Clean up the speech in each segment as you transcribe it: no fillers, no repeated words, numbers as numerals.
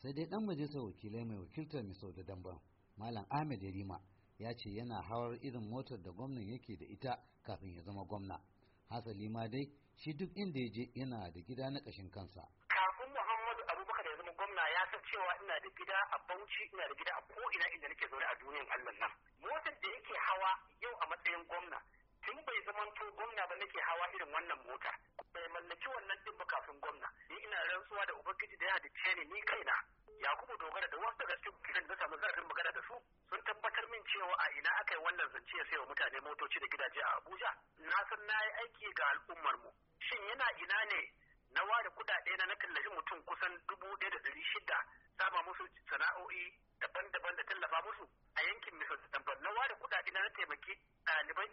sai dai dan majalisar wakilai mai wakiltar Misau da Damban Malam Ahmed Yarima ya ce yana hawar irin motar da gwamnan yake da ita kafin ya zama gwamna. Hasali ma dai shi duk inda ya je yana da gida na ƙashin kansa. Kafin Muhammadu Abubakar ya zama gwamna ya san cewa ina da gida a Bauchi, ina da gida a ko'ina inda nake zaune a duniyar Allah nan. Motar da yake hawa yau a matsayin gwamna tun bai zamanto gwamna ba nake hawa irin wannan mota. Bai mallaki wannan din ba kafin gwamna. Ni ina rantsuwa da Ubangiji da ya halicce ni kaina. Yakubu Dogara da wasu daga cikin kiran da samu zarafin magana da su sun tabbatar min cewa a ina aka yi wannan zance ya sayo mutane motoci da gidaje a Abuja. Na san na yi aiki ga al'ummar mu. Shin yana ina ne na ware kudade na tallafi mutum kusan 1,600 sama musu sana'o'i daban-daban da tallafa musu a yankin Misau da Damban. Na ware kudade na taimaki ɗalibai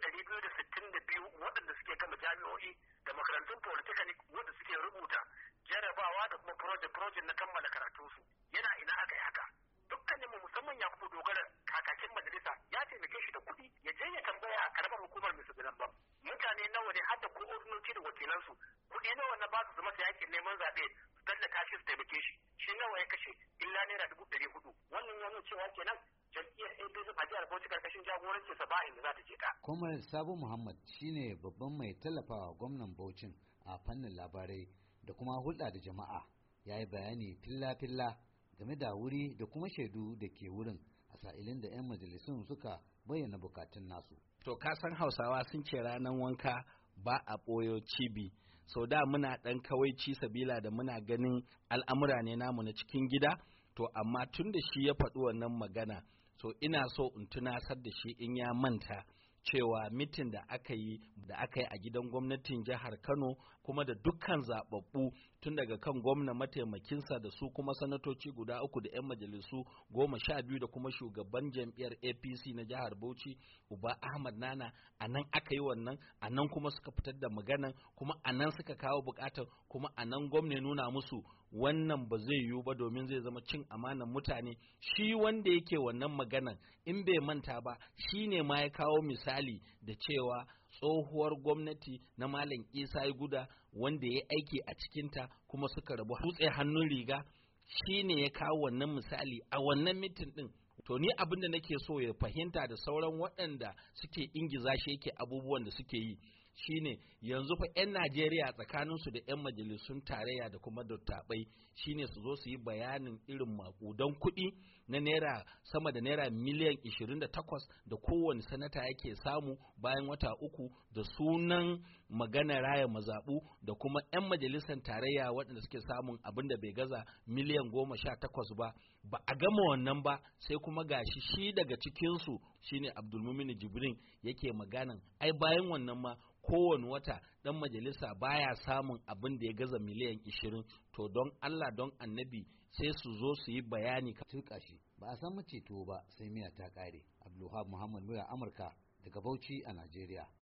262 waɗanda suke gama jami'o'i da makarantun polytechnic wanda suke rubuta jarabawa da kuma project na kammala karatunsu. Yana ina aka yi haka. Dukkaninmu musamman Yakubu Dogara kakakin majalisa ya taimake shi da kuɗi ya je ya tambaya a karamar hukumar Misau da Damban. Mutane nawa ne har da ko'ordinoci da wakilansu kuɗi nawa na ba su masa yakin neman zaɓe su tallata shi su taimake shi. Shi nawa ya kashe illa naira 400. Wannan ya nuna cewa kenan jam'iyyar APC a jihar Bauchi karkashin jagorancin sa ba inda za ta je ta. Kuma Sabo Muhammad shine babban mai tallafawa gwamnan Bauchin a fannin labarai da kuma hulɗa da jama'a. Ya yi bayani filla-filla game da wuri da kuma shaidu da ke wurin a sa'ilin da 'yan majalisun suka bayyana bukatun nasu. To ka san Hausawa sun ce ranar wanka ba a ɓoyo cibi. Sau da muna ɗan kawaici sabila da muna ganin al'amura ne namu na cikin gida, to amma tun da shi ya faɗi wannan magana, so ina so in tunasar da shi in ya manta cewa mitin da aka yi a gidan gwamnatin jihar Kano kuma da dukkan zababbu tun daga kan gwamna mataimakinsa da su kuma sanatoci guda 3 da 'yan majalisu 12 da kuma shugaban jam'iyyar APC na jihar Bauchi Uba Ahmad Nana, a nan aka yi wannan, a nan kuma suka fitar da maganan, kuma a nan suka kawo bukatar, kuma a nan gwamna nuna musu wannan ba zai yiwu ba domin zai zama cin amanan mutane. Shi wanda yake wannan maganan in bai manta ba shi ne ma ya kawo misali da cewa tsohuwar gwamnati na Malam Isa Guda wanda ya aiki a cikinta kuma suka rabu hutse hannun riga, shi ne ya kawo wannan misali a wannan mitin din. To ni abin da nake so ya fahimta da sauran waɗanda suke ingiza shi yake abubuwan da suke yi shine yanzu fa 'yan Najeriya tsakaninsu da 'yan majalisun tarayya da kuma dattabai shine su zo su yi bayanin irin makudan kuɗi na naira sama da naira miliyan 28 da kowane sanata yake samu bayan wata 3 da sunan magana raya mazaɓu da kuma 'yan majalisar tarayya waɗanda suke samun abin da bai gaza miliyan 18 ba a gama wannan ba sai kuma gashi shi daga cikinsu shine Abdulmumin Jibrin yake maganan ai bayan wannan ma kowane wata dan majalisa baya samun abin da ya gaza miliyan 20. To don Allah don annabi sai su zo su yi bayani ka tuka shi ba a san mace to ba sai miya ta kare. Abdulwahab Muhammad Mura Amurka daga Bauchi a Najeriya.